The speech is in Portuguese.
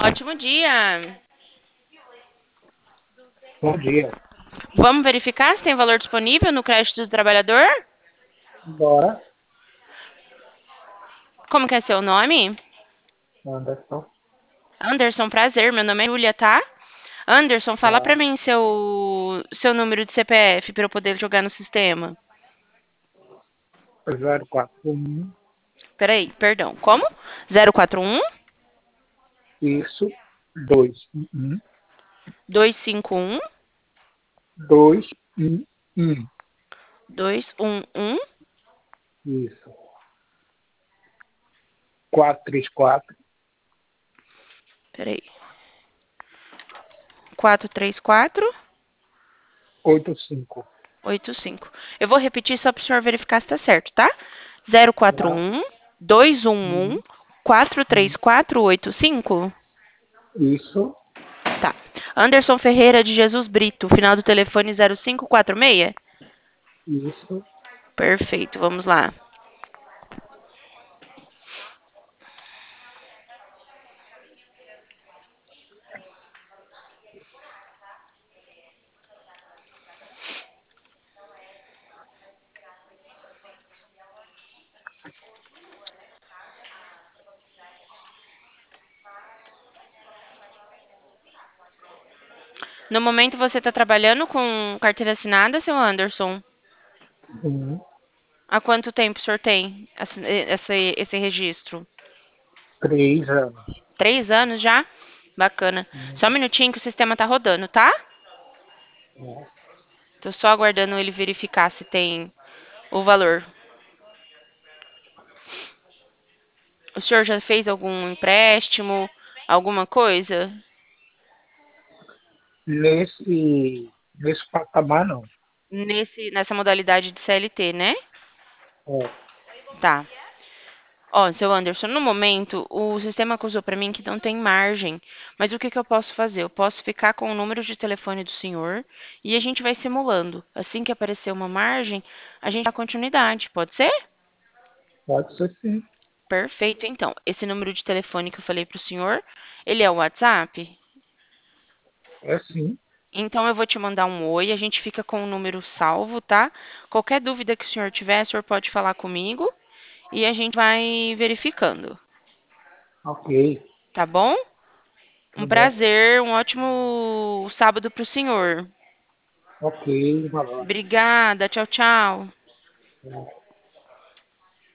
Ótimo dia. Bom dia. Vamos verificar se tem valor disponível no crédito do trabalhador? Bora, Como que é seu nome? Anderson. Anderson, prazer. Meu nome é Julia, tá? Anderson, fala pra Tá. mim seu número de CPF pra eu poder jogar no sistema. 041. Peraí, perdão. Como? 041 Isso. 211. 251 211. 211. Isso. 434. Peraí. 434 85. 85. Eu vou repetir só pro senhor verificar se tá certo, tá? Tá. 041 211 Hum, hum. 43485. Isso. Tá. Anderson Ferreira de Jesus Brito, final do telefone 0546. Isso. Perfeito, vamos lá. No momento você está trabalhando com carteira assinada, seu Anderson? Hum. Há quanto tempo o senhor tem esse registro? 3 anos. 3 anos já? Bacana. Só um Hum. minutinho que o sistema tá rodando, tá? É. Tô só aguardando ele verificar se tem o valor. O senhor já fez algum empréstimo, alguma coisa? Nesse patamar, não. Nessa modalidade de CLT, né? É. Tá. Ó, seu Anderson, no momento, o sistema acusou para mim que não tem margem. Mas o que que eu posso fazer? Eu posso ficar com o número de telefone do senhor e a gente vai simulando. Assim que aparecer uma margem, a gente dá continuidade. Pode ser? Pode ser sim. Perfeito, então. Esse número de telefone que eu falei para o senhor, ele é o WhatsApp? É sim. Então eu vou te mandar um oi, a gente fica com o número salvo, tá? Qualquer dúvida que o senhor tiver, o senhor pode falar comigo e a gente vai verificando, Ok. tá bom? Tá Um bom. prazer, um ótimo sábado para o senhor. Ok. Um abraço. Obrigada, tchau, tchau. Tá.